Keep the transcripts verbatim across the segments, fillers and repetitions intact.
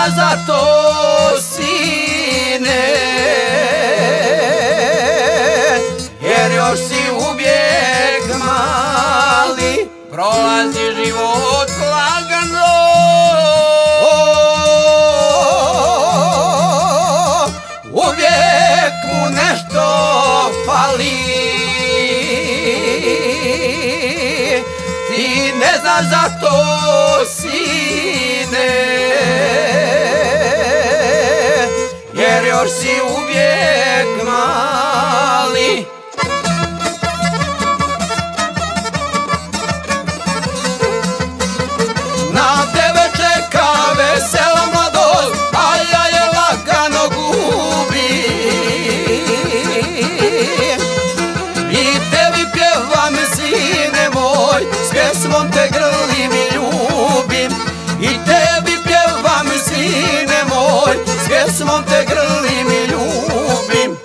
zna za to, sine, jer još si uvijek mali, prolazi život lagano. Uvijek mu nešto fali, ti ne znaš za to, sine, jer još si uvijek mali. Na tebe čeka vesela mladost, a ja je lagano gubim. I tebi pjevam, sine moj, s pjesmom te grlim i ljubim. I tebi pjevam, sine moj, s pjesmom te grlim i ljubim.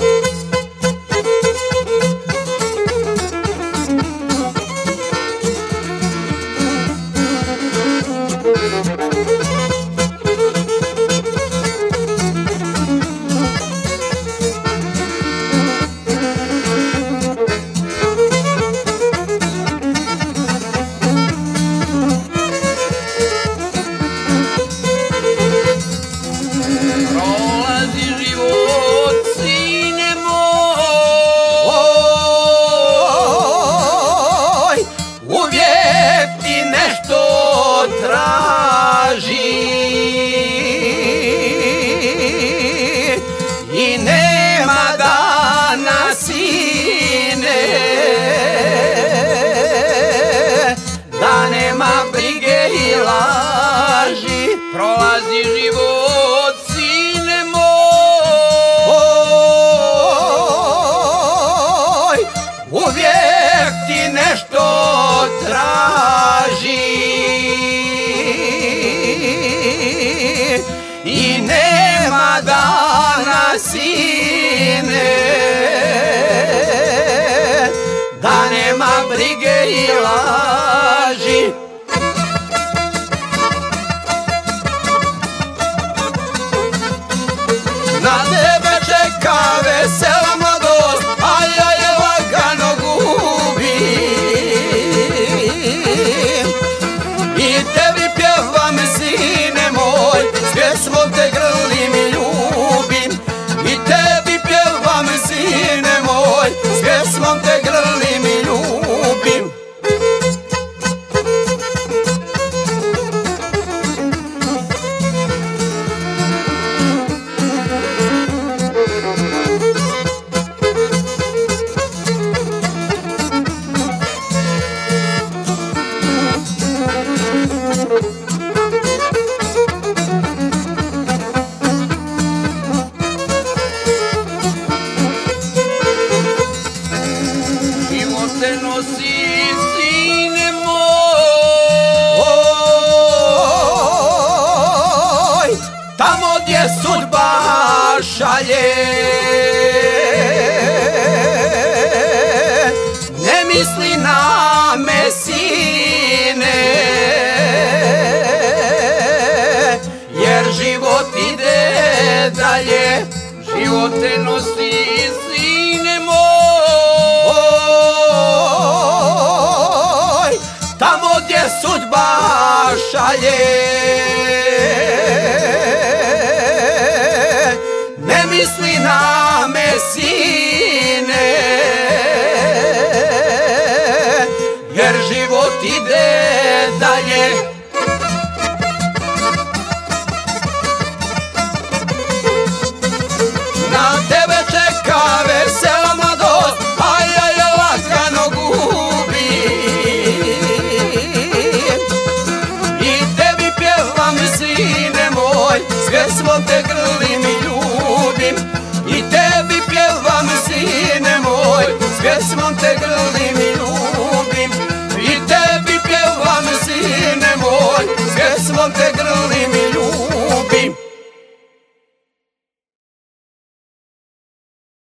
I nema dana, sine, da nema brige i laži, prolazi život, sine moj. Uvijek ti nešto traži i nema dana, sine, da nema brige i laži. Na tebe čeka vesela mladost, a ja je lagano gubim. I tebi pjevam, sine moj, s pjesmom te grlim i ljubim. I tebi pjevam, sine moj, s pjesmom te grlim i ljubim. Te nosi, sine moj, tamo gdje sudba šalje. Ne misli na me, sine, jer život ide dalje. Život te nosi, sine moj, tamo gdje sudba šalje. Ne misli na me, sine, jer život ide dalje. Na tebe čeka vesela mladost, a ja je lagano gubim. I tebi pjevam, sine moj, s pjesmom te grlim i ljubim. I tebi pjevam, sine moj, s pjesmom te grlim i ljubim. I tebi pjevam, sine moj, s pjesmom te